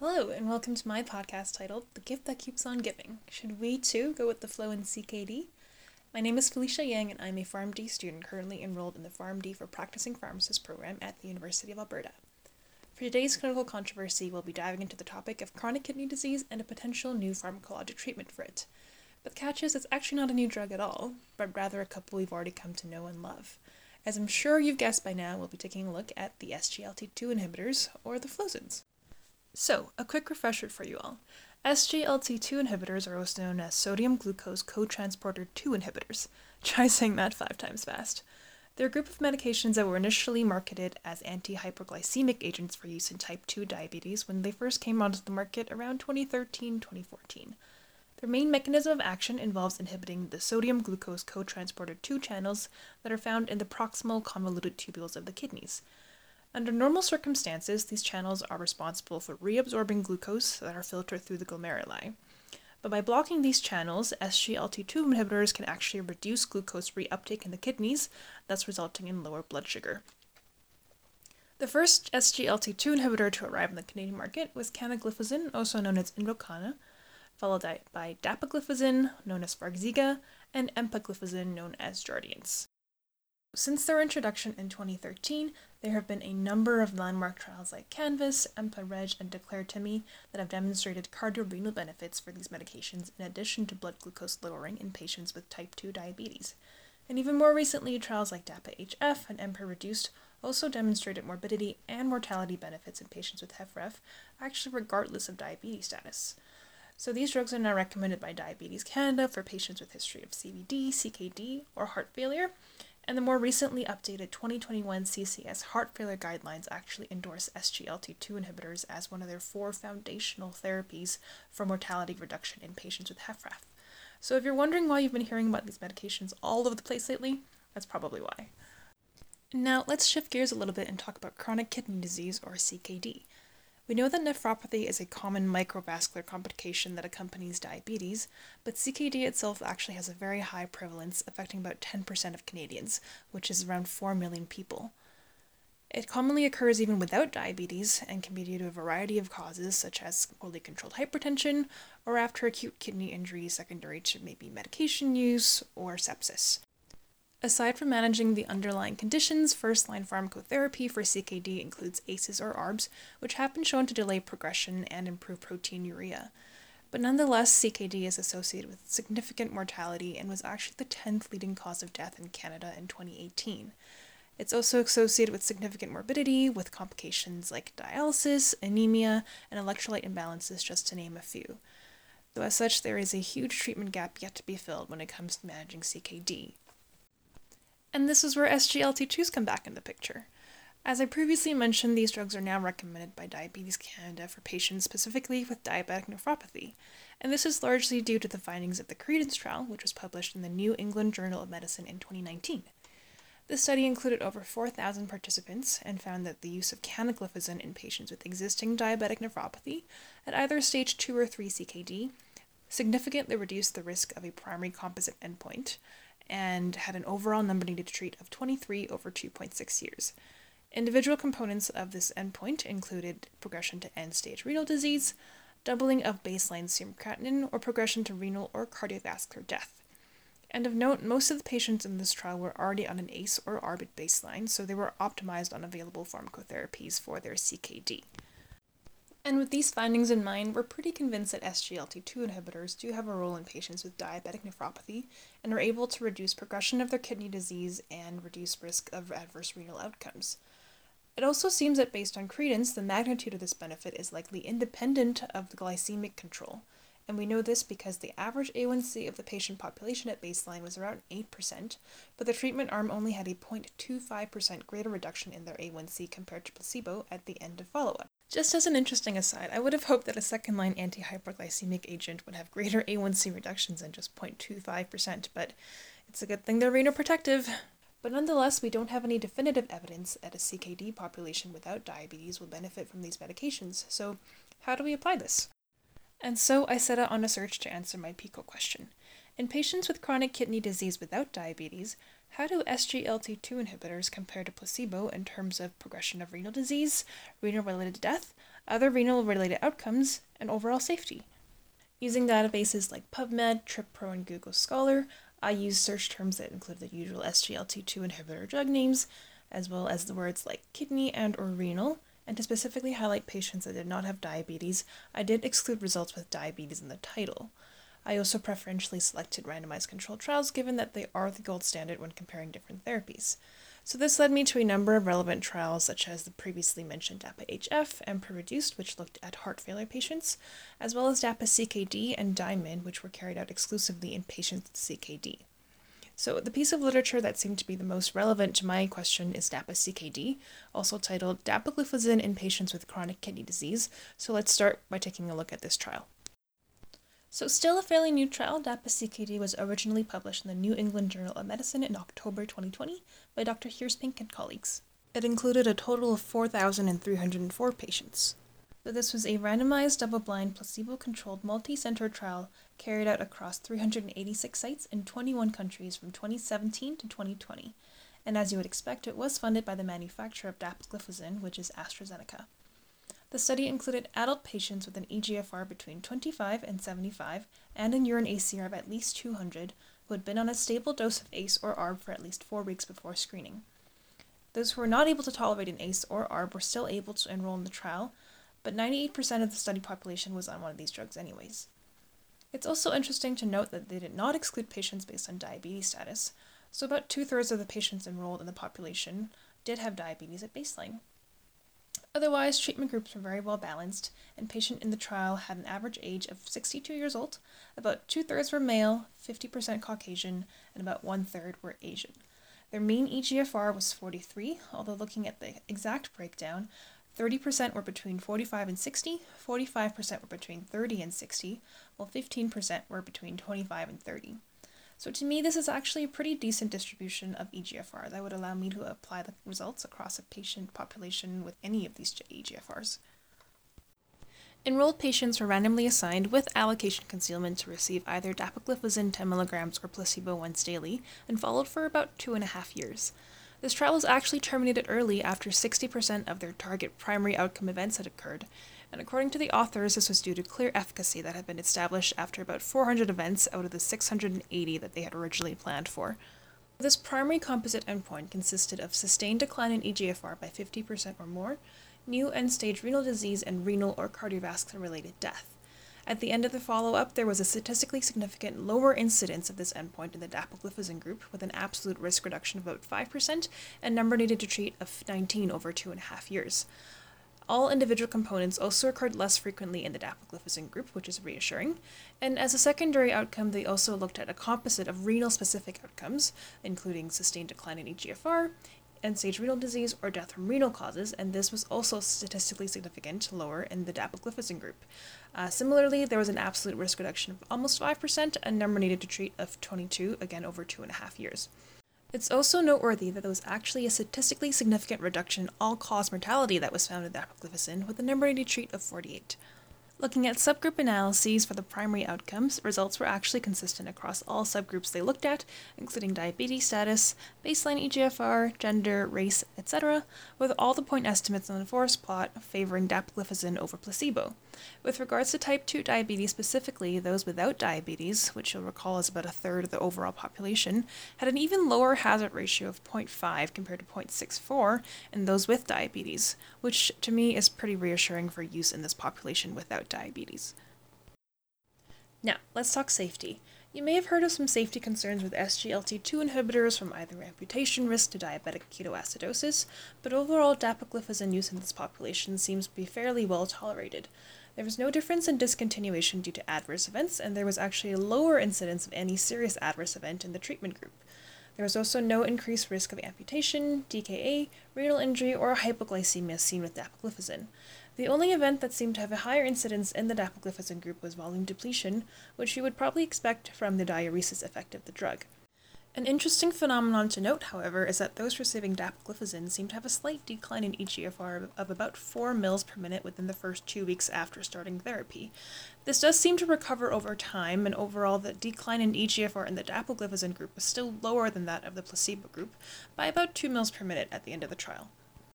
Hello, and welcome to my podcast titled The Gift That Keeps on Giving. Should we too go with the flow in CKD? My name is Felicia Yang, and I'm a PharmD student currently enrolled in the PharmD for Practicing Pharmacist program at the University of Alberta. For today's clinical controversy, we'll be diving into the topic of chronic kidney disease and a potential new pharmacologic treatment for it. But the catch is, it's actually not a new drug at all, but rather a couple we've already come to know and love. As I'm sure you've guessed by now, we'll be taking a look at the SGLT2 inhibitors, or the Flozins. So, a quick refresher for you all. SGLT2 inhibitors are also known as sodium glucose cotransporter 2 inhibitors. Try saying that 5 times fast. They're a group of medications that were initially marketed as anti-hyperglycemic agents for use in type 2 diabetes when they first came onto the market around 2013-2014. Their main mechanism of action involves inhibiting the sodium glucose cotransporter 2 channels that are found in the proximal convoluted tubules of the kidneys. Under normal circumstances, these channels are responsible for reabsorbing glucose that are filtered through the glomeruli. But by blocking these channels, SGLT2 inhibitors can actually reduce glucose reuptake in the kidneys, thus resulting in lower blood sugar. The first SGLT2 inhibitor to arrive in the Canadian market was canagliflozin, also known as Invokana, followed by dapagliflozin, known as Farxiga, and empagliflozin, known as Jardiance. Since their introduction in 2013, there have been a number of landmark trials like CANVAS, EMPA-REG, and DECLARE-TIMI that have demonstrated cardiorenal benefits for these medications in addition to blood glucose lowering in patients with type 2 diabetes. And even more recently, trials like DAPA-HF and EMPA-REDUCED also demonstrated morbidity and mortality benefits in patients with HFrEF, actually regardless of diabetes status. So these drugs are now recommended by Diabetes Canada for patients with history of CVD, CKD, or heart failure. And the more recently updated 2021 CCS heart failure guidelines actually endorse SGLT2 inhibitors as one of their 4 foundational therapies for mortality reduction in patients with HFrEF. So if you're wondering why you've been hearing about these medications all over the place lately, that's probably why. Now let's shift gears a little bit and talk about chronic kidney disease, or CKD. We know that nephropathy is a common microvascular complication that accompanies diabetes, but CKD itself actually has a very high prevalence, affecting about 10% of Canadians, which is around 4 million people. It commonly occurs even without diabetes and can be due to a variety of causes, such as poorly controlled hypertension or after acute kidney injury secondary to maybe medication use or sepsis. Aside from managing the underlying conditions, first-line pharmacotherapy for CKD includes ACEs or ARBs, which have been shown to delay progression and improve proteinuria. But nonetheless, CKD is associated with significant mortality and was actually the 10th leading cause of death in Canada in 2018. It's also associated with significant morbidity, with complications like dialysis, anemia, and electrolyte imbalances, just to name a few. Though as such, there is a huge treatment gap yet to be filled when it comes to managing CKD. And this is where SGLT2s come back in the picture. As I previously mentioned, these drugs are now recommended by Diabetes Canada for patients specifically with diabetic nephropathy, and this is largely due to the findings of the CREDENCE trial, which was published in the New England Journal of Medicine in 2019. This study included over 4,000 participants and found that the use of canagliflozin in patients with existing diabetic nephropathy at either stage 2 or 3 CKD significantly reduced the risk of a primary composite endpoint, and had an overall number needed to treat of 23 over 2.6 years. Individual components of this endpoint included progression to end-stage renal disease, doubling of baseline serum creatinine, or progression to renal or cardiovascular death. And of note, most of the patients in this trial were already on an ACE or ARB at baseline, so they were optimized on available pharmacotherapies for their CKD. And with these findings in mind, we're pretty convinced that SGLT2 inhibitors do have a role in patients with diabetic nephropathy and are able to reduce progression of their kidney disease and reduce risk of adverse renal outcomes. It also seems that based on CREDENCE, the magnitude of this benefit is likely independent of the glycemic control. And we know this because the average A1C of the patient population at baseline was around 8%, but the treatment arm only had a 0.25% greater reduction in their A1C compared to placebo at the end of follow-up. Just as an interesting aside, I would have hoped that a second-line anti-hyperglycemic agent would have greater A1C reductions than just 0.25%, but it's a good thing they're renoprotective. But nonetheless, we don't have any definitive evidence that a CKD population without diabetes will benefit from these medications, so how do we apply this? And so I set out on a search to answer my PICO question. In patients with chronic kidney disease without diabetes, how do SGLT2 inhibitors compare to placebo in terms of progression of renal disease, renal-related death, other renal-related outcomes, and overall safety. Using databases like PubMed, TripPro, and Google Scholar, I used search terms that include the usual SGLT2 inhibitor drug names, as well as the words like kidney and or renal, and to specifically highlight patients that did not have diabetes, I did exclude results with diabetes in the title. I also preferentially selected randomized controlled trials given that they are the gold standard when comparing different therapies. So this led me to a number of relevant trials such as the previously mentioned DAPA-HF and PRO-REDUCED, which looked at heart failure patients, as well as DAPA-CKD and DIAMOND, which were carried out exclusively in patients with CKD. So the piece of literature that seemed to be the most relevant to my question is DAPA-CKD, also titled Dapagliflozin in Patients with Chronic Kidney Disease. So let's start by taking a look at this trial. So still a fairly new trial, DAPA-CKD was originally published in the New England Journal of Medicine in October 2020 by Dr. Heerspink and colleagues. It included a total of 4,304 patients. So this was a randomized, double-blind, placebo-controlled, multi-center trial carried out across 386 sites in 21 countries from 2017 to 2020. And as you would expect, it was funded by the manufacturer of dapagliflozin, which is AstraZeneca. The study included adult patients with an eGFR between 25 and 75 and an urine ACR of at least 200 who had been on a stable dose of ACE or ARB for at least 4 weeks before screening. Those who were not able to tolerate an ACE or ARB were still able to enroll in the trial, but 98% of the study population was on one of these drugs anyways. It's also interesting to note that they did not exclude patients based on diabetes status, so about 2/3 of the patients enrolled in the population did have diabetes at baseline. Otherwise, treatment groups were very well balanced, and patients in the trial had an average age of 62 years old, about 2/3 were male, 50% Caucasian, and about 1/3 were Asian. Their mean eGFR was 43, although looking at the exact breakdown, 30% were between 45 and 60, 45% were between 30 and 60, while 15% were between 25 and 30. So to me, this is actually a pretty decent distribution of eGFR that would allow me to apply the results across a patient population with any of these eGFRs. Enrolled patients were randomly assigned with allocation concealment to receive either dapagliflozin 10 mg or placebo once daily and followed for about 2.5 years. This trial was actually terminated early after 60% of their target primary outcome events had occurred, and according to the authors, this was due to clear efficacy that had been established after about 400 events out of the 680 that they had originally planned for. This primary composite endpoint consisted of sustained decline in eGFR by 50% or more, new end-stage renal disease, and renal or cardiovascular-related death. At the end of the follow-up, there was a statistically significant lower incidence of this endpoint in the dapagliflozin group, with an absolute risk reduction of about 5% and number needed to treat of 19 over 2.5 years. All individual components also occurred less frequently in the dapagliflozin group, which is reassuring, and as a secondary outcome, they also looked at a composite of renal-specific outcomes, including sustained decline in eGFR, end-stage renal disease, or death from renal causes, and this was also statistically significant lower in the dapagliflozin group. Similarly, there was an absolute risk reduction of almost 5% and number needed to treat of 22, again over 2.5 years. It's also noteworthy that there was actually a statistically significant reduction in all-cause mortality that was found in dapagliflozin, with a number needed to treat of 48. Looking at subgroup analyses for the primary outcomes, results were actually consistent across all subgroups they looked at, including diabetes status, baseline eGFR, gender, race, etc., with all the point estimates on the forest plot favoring dapagliflozin over placebo. With regards to type 2 diabetes specifically, those without diabetes, which you'll recall is about 1/3 of the overall population, had an even lower hazard ratio of 0.5 compared to 0.64 in those with diabetes, which to me is pretty reassuring for use in this population without diabetes. Now, let's talk safety. You may have heard of some safety concerns with SGLT2 inhibitors, from either amputation risk to diabetic ketoacidosis, but overall dapagliflozin use in this population seems to be fairly well tolerated. There was no difference in discontinuation due to adverse events, and there was actually a lower incidence of any serious adverse event in the treatment group. There was also no increased risk of amputation, DKA, renal injury, or hypoglycemia seen with dapagliflozin. The only event that seemed to have a higher incidence in the dapagliflozin group was volume depletion, which you would probably expect from the diuresis effect of the drug. An interesting phenomenon to note, however, is that those receiving dapagliflozin seem to have a slight decline in eGFR of about 4 mL per minute within the first 2 weeks after starting therapy. This does seem to recover over time, and overall the decline in eGFR in the dapagliflozin group was still lower than that of the placebo group, by about 2 mL per minute at the end of the trial.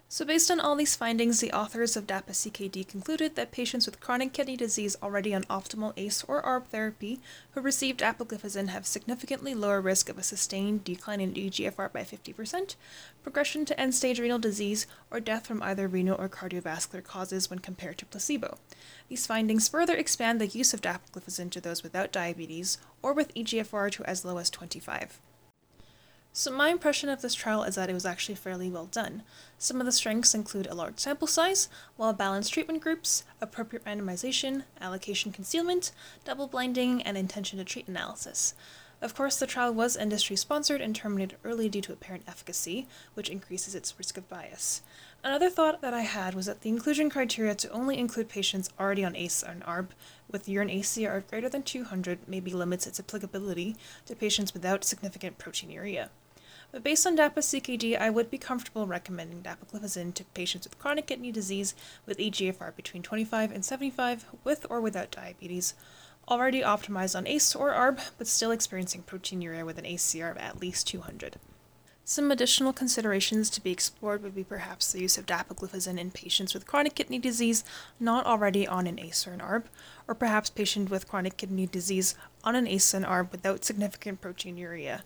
So based on all these findings, the authors of DAPA-CKD concluded that patients with chronic kidney disease already on optimal ACE or ARB therapy who received dapagliflozin have significantly lower risk of a sustained decline in eGFR by 50%, progression to end-stage renal disease, or death from either renal or cardiovascular causes when compared to placebo. These findings further expand the use of dapagliflozin to those without diabetes or with eGFR to as low as 25. So my impression of this trial is that it was actually fairly well done. Some of the strengths include a large sample size, well-balanced treatment groups, appropriate randomization, allocation concealment, double blinding, and intention to treat analysis. Of course, the trial was industry-sponsored and terminated early due to apparent efficacy, which increases its risk of bias. Another thought that I had was that the inclusion criteria to only include patients already on ACE and ARB with urine ACR greater than 200 maybe limits its applicability to patients without significant proteinuria. But based on DAPA-CKD, I would be comfortable recommending dapagliflozin to patients with chronic kidney disease with eGFR between 25 and 75 with or without diabetes, already optimized on ACE or ARB, but still experiencing proteinuria with an ACR of at least 200. Some additional considerations to be explored would be perhaps the use of dapagliflozin in patients with chronic kidney disease not already on an ACE or an ARB, or perhaps patients with chronic kidney disease on an ACE and ARB without significant proteinuria.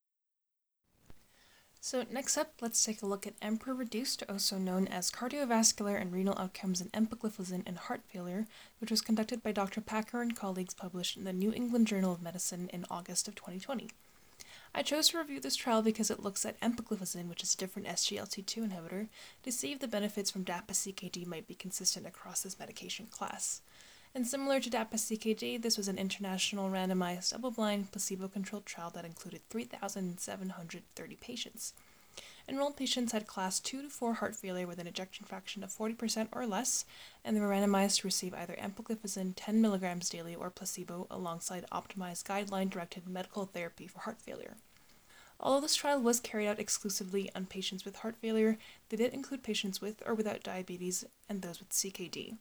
So next up, let's take a look at EMPEROR-Reduced, also known as Cardiovascular and Renal Outcomes in Empagliflozin and Heart Failure, which was conducted by Dr. Packer and colleagues, published in the New England Journal of Medicine in August of 2020. I chose to review this trial because it looks at empagliflozin, which is a different SGLT2 inhibitor, to see if the benefits from DAPA-CKD might be consistent across this medication class. And similar to DAPA-CKD, this was an international randomized double-blind placebo-controlled trial that included 3,730 patients. Enrolled patients had class 2 to 4 heart failure with an ejection fraction of 40% or less, and they were randomized to receive either empagliflozin 10 mg daily or placebo alongside optimized guideline-directed medical therapy for heart failure. Although this trial was carried out exclusively on patients with heart failure, they did include patients with or without diabetes and those with CKD.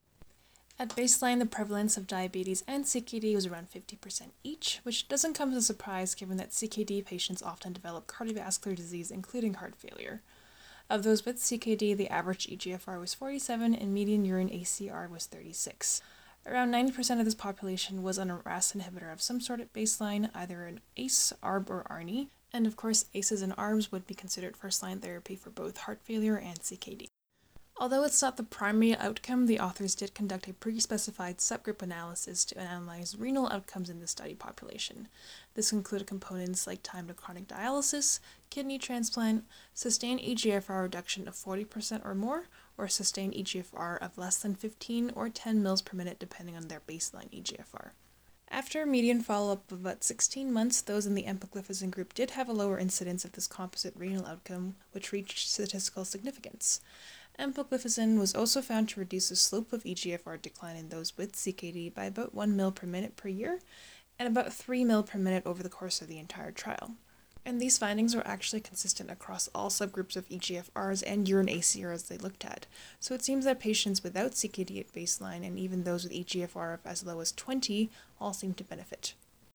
At baseline, the prevalence of diabetes and CKD was around 50% each, which doesn't come as a surprise given that CKD patients often develop cardiovascular disease, including heart failure. Of those with CKD, the average eGFR was 47 and median urine ACR was 36. Around 90% of this population was on a RAS inhibitor of some sort at baseline, either an ACE, ARB, or ARNI, and of course ACEs and ARBs would be considered first-line therapy for both heart failure and CKD. Although it's not the primary outcome, the authors did conduct a pre-specified subgroup analysis to analyze renal outcomes in the study population. This included components like time to chronic dialysis, kidney transplant, sustained eGFR reduction of 40% or more, or sustained eGFR of less than 15 or 10 mL per minute depending on their baseline eGFR. After a median follow-up of about 16 months, those in the empagliflozin group did have a lower incidence of this composite renal outcome, which reached statistical significance. Empagliflozin was also found to reduce the slope of eGFR decline in those with CKD by about 1 ml per minute per year, and about 3 ml per minute over the course of the entire trial. And these findings were actually consistent across all subgroups of eGFRs and urine ACRs they looked at, so it seems that patients without CKD at baseline and even those with eGFR of as low as 20 all seem to benefit.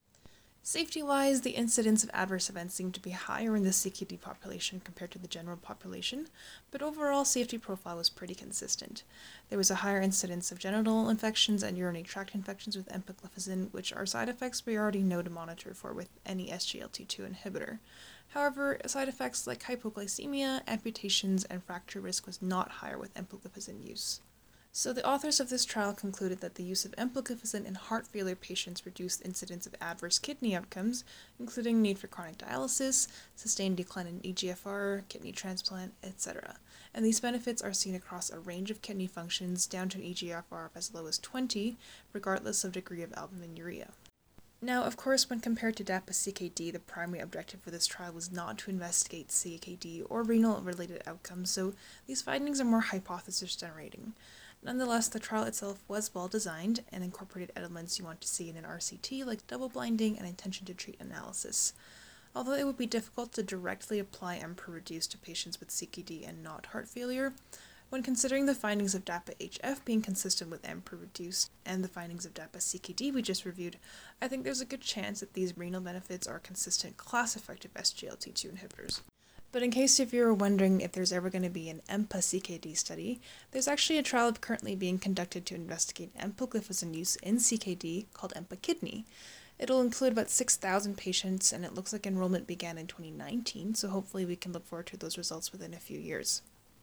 Safety-wise, the incidence of adverse events seemed to be higher in the CKD population compared to the general population, but overall safety profile was pretty consistent. There was a higher incidence of genital infections and urinary tract infections with empagliflozin, which are side effects we already know to monitor for with any SGLT2 inhibitor. However, side effects like hypoglycemia, amputations, and fracture risk was not higher with empagliflozin use. So the authors of this trial concluded that the use of empagliflozin in heart failure patients reduced incidence of adverse kidney outcomes, including need for chronic dialysis, sustained decline in eGFR, kidney transplant, etc. And these benefits are seen across a range of kidney functions down to an eGFR of as low as 20, regardless of degree of albuminuria. Now, of course, when compared to DAPA-CKD, the primary objective for this trial was not to investigate CKD or renal-related outcomes, so these findings are more hypothesis-generating. Nonetheless, the trial itself was well designed and incorporated elements you want to see in an RCT like double blinding and intention to treat analysis. Although it would be difficult to directly apply EMPEROR-Reduced to patients with CKD and not heart failure, when considering the findings of DAPA-HF being consistent with EMPEROR-Reduced and the findings of DAPA-CKD we just reviewed, I think there's a good chance that these renal benefits are consistent class-effective SGLT2 inhibitors. But in case if you're wondering if there's ever going to be an EMPA-CKD study, there's actually a trial currently being conducted to investigate empagliflozin use in CKD called EMPA-KIDNEY. It'll include about 6,000 patients, and it looks like enrollment began in 2019, so hopefully we can look forward to those results within a few years.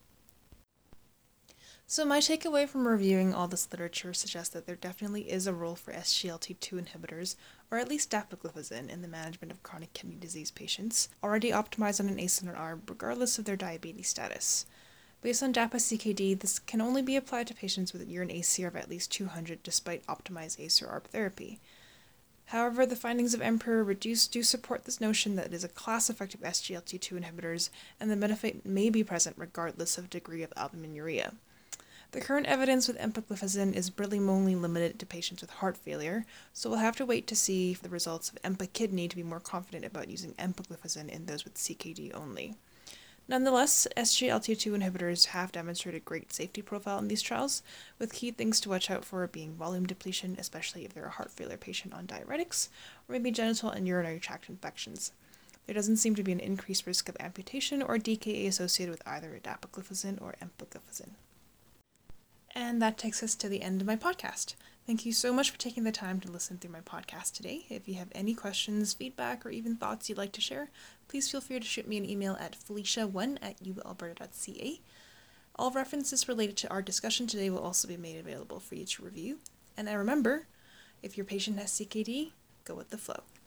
So my takeaway from reviewing all this literature suggests that there definitely is a role for SGLT2 inhibitors, or at least dapagliflozin, in the management of chronic kidney disease patients, already optimized on an ACE and an ARB regardless of their diabetes status. Based on DAPA-CKD, this can only be applied to patients with a urine ACR of at least 200 despite optimized ACE or ARB therapy. However, the findings of EMPEROR Reduce do support this notion that it is a class effect of SGLT2 inhibitors, and the benefit may be present regardless of degree of albuminuria. The current evidence with empagliflozin is really only limited to patients with heart failure, so we'll have to wait to see the results of EMPA-KIDNEY to be more confident about using empagliflozin in those with CKD only. Nonetheless, SGLT2 inhibitors have demonstrated great safety profile in these trials, with key things to watch out for being volume depletion, especially if they're a heart failure patient on diuretics, or maybe genital and urinary tract infections. There doesn't seem to be an increased risk of amputation or DKA associated with either dapagliflozin or empagliflozin. And that takes us to the end of my podcast. Thank you so much for taking the time to listen through my podcast today. If you have any questions, feedback, or even thoughts you'd like to share, please feel free to shoot me an email at felicia1@ualberta.ca. All references related to our discussion today will also be made available for you to review. And remember, if your patient has CKD, go with the flow.